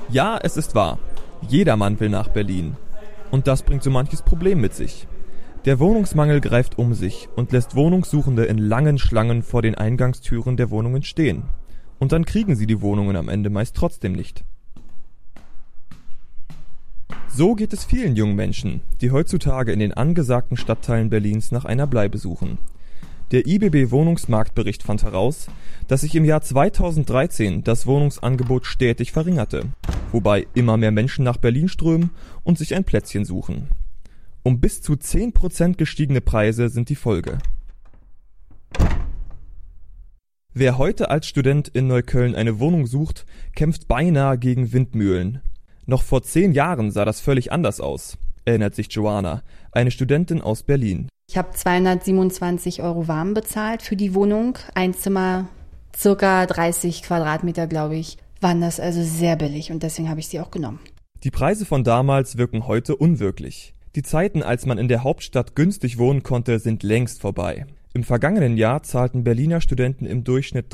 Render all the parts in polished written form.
Ja, es ist wahr. Jedermann will nach Berlin. Und das bringt so manches Problem mit sich. Der Wohnungsmangel greift um sich und lässt Wohnungssuchende in langen Schlangen vor den Eingangstüren der Wohnungen stehen. Und dann kriegen sie die Wohnungen am Ende meist trotzdem nicht. So geht es vielen jungen Menschen, die heutzutage in den angesagten Stadtteilen Berlins nach einer Bleibe suchen. Der IBB-Wohnungsmarktbericht fand heraus, dass sich im Jahr 2013 das Wohnungsangebot stetig verringerte, wobei immer mehr Menschen nach Berlin strömen und sich ein Plätzchen suchen. Um bis zu 10% gestiegene Preise sind die Folge. Wer heute als Student in Neukölln eine Wohnung sucht, kämpft beinahe gegen Windmühlen. Noch vor 10 Jahren sah das völlig anders aus, erinnert sich Joanna, eine Studentin aus Berlin. Ich habe 227 € warm bezahlt für die Wohnung. Ein Zimmer, circa 30 Quadratmeter, glaube ich, waren das also sehr billig und deswegen habe ich sie auch genommen. Die Preise von damals wirken heute unwirklich. Die Zeiten, als man in der Hauptstadt günstig wohnen konnte, sind längst vorbei. Im vergangenen Jahr zahlten Berliner Studenten im Durchschnitt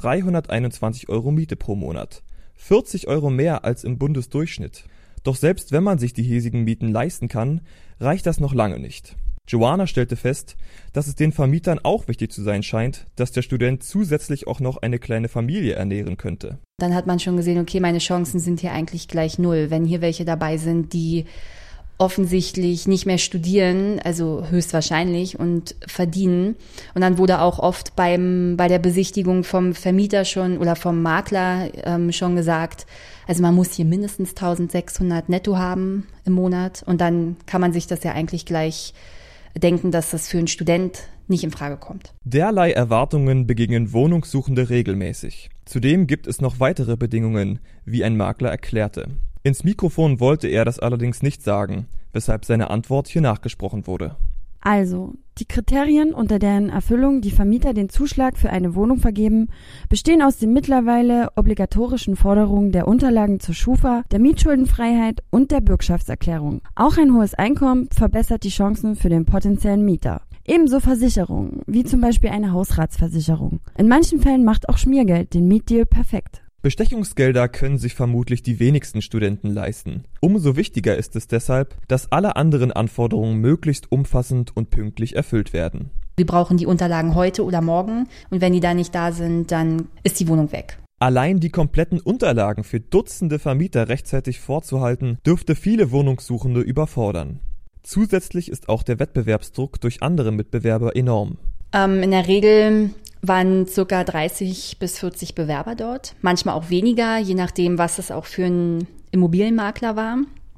321 € Miete pro Monat. 40 € mehr als im Bundesdurchschnitt. Doch selbst wenn man sich die hiesigen Mieten leisten kann, reicht das noch lange nicht. Joanna stellte fest, dass es den Vermietern auch wichtig zu sein scheint, dass der Student zusätzlich auch noch eine kleine Familie ernähren könnte. Dann hat man schon gesehen, okay, meine Chancen sind hier eigentlich gleich null. Wenn hier welche dabei sind, die offensichtlich nicht mehr studieren, also höchstwahrscheinlich, und verdienen. Und dann wurde auch oft bei der Besichtigung vom Vermieter schon oder vom Makler schon gesagt, also man muss hier mindestens 1.600 netto haben im Monat. Und dann kann man sich das ja eigentlich gleich denken, dass das für einen Student nicht in Frage kommt. Derlei Erwartungen begegnen Wohnungssuchende regelmäßig. Zudem gibt es noch weitere Bedingungen, wie ein Makler erklärte. Ins Mikrofon wollte er das allerdings nicht sagen, weshalb seine Antwort hier nachgesprochen wurde. Also, die Kriterien, unter deren Erfüllung die Vermieter den Zuschlag für eine Wohnung vergeben, bestehen aus den mittlerweile obligatorischen Forderungen der Unterlagen zur Schufa, der Mietschuldenfreiheit und der Bürgschaftserklärung. Auch ein hohes Einkommen verbessert die Chancen für den potenziellen Mieter. Ebenso Versicherungen, wie zum Beispiel eine Hausratsversicherung. In manchen Fällen macht auch Schmiergeld den Mietdeal perfekt. Bestechungsgelder können sich vermutlich die wenigsten Studenten leisten. Umso wichtiger ist es deshalb, dass alle anderen Anforderungen möglichst umfassend und pünktlich erfüllt werden. Wir brauchen die Unterlagen heute oder morgen und wenn die da nicht da sind, dann ist die Wohnung weg. Allein die kompletten Unterlagen für Dutzende Vermieter rechtzeitig vorzuhalten, dürfte viele Wohnungssuchende überfordern. Zusätzlich ist auch der Wettbewerbsdruck durch andere Mitbewerber enorm. In der Regel waren ca. 30 bis 40 Bewerber dort, manchmal auch weniger, je nachdem, was es auch für ein Immobilienmakler war.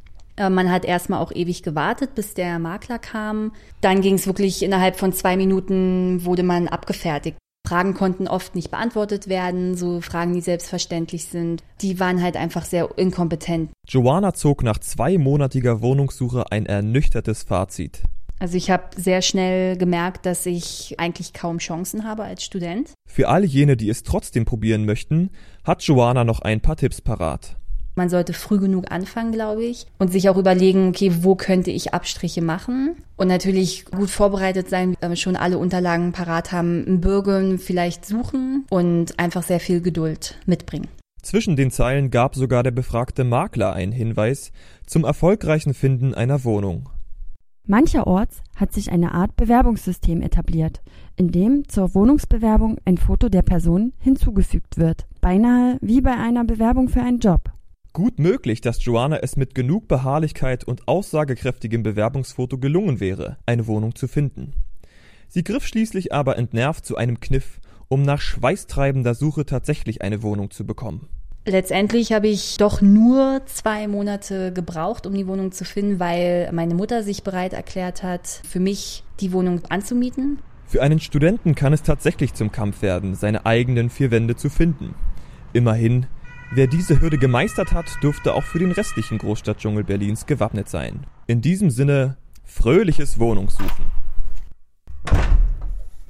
Man hat erstmal auch ewig gewartet, bis der Makler kam. Dann ging es wirklich innerhalb von 2 Minuten, wurde man abgefertigt. Fragen konnten oft nicht beantwortet werden, so Fragen, die selbstverständlich sind. Die waren halt einfach sehr inkompetent. Joanna zog nach 2-monatiger Wohnungssuche ein ernüchtertes Fazit. Also ich habe sehr schnell gemerkt, dass ich eigentlich kaum Chancen habe als Student. Für all jene, die es trotzdem probieren möchten, hat Joanna noch ein paar Tipps parat. Man sollte früh genug anfangen, glaube ich, und sich auch überlegen, okay, wo könnte ich Abstriche machen? Und natürlich gut vorbereitet sein, schon alle Unterlagen parat haben, einen Bürger vielleicht suchen und einfach sehr viel Geduld mitbringen. Zwischen den Zeilen gab sogar der befragte Makler einen Hinweis zum erfolgreichen Finden einer Wohnung. Mancherorts hat sich eine Art Bewerbungssystem etabliert, in dem zur Wohnungsbewerbung ein Foto der Person hinzugefügt wird, beinahe wie bei einer Bewerbung für einen Job. Gut möglich, dass Joanna es mit genug Beharrlichkeit und aussagekräftigem Bewerbungsfoto gelungen wäre, eine Wohnung zu finden. Sie griff schließlich aber entnervt zu einem Kniff, um nach schweißtreibender Suche tatsächlich eine Wohnung zu bekommen. Letztendlich habe ich doch nur 2 Monate gebraucht, um die Wohnung zu finden, weil meine Mutter sich bereit erklärt hat, für mich die Wohnung anzumieten. Für einen Studenten kann es tatsächlich zum Kampf werden, seine eigenen 4 Wände zu finden. Immerhin, wer diese Hürde gemeistert hat, dürfte auch für den restlichen Großstadtdschungel Berlins gewappnet sein. In diesem Sinne, fröhliches Wohnungssuchen.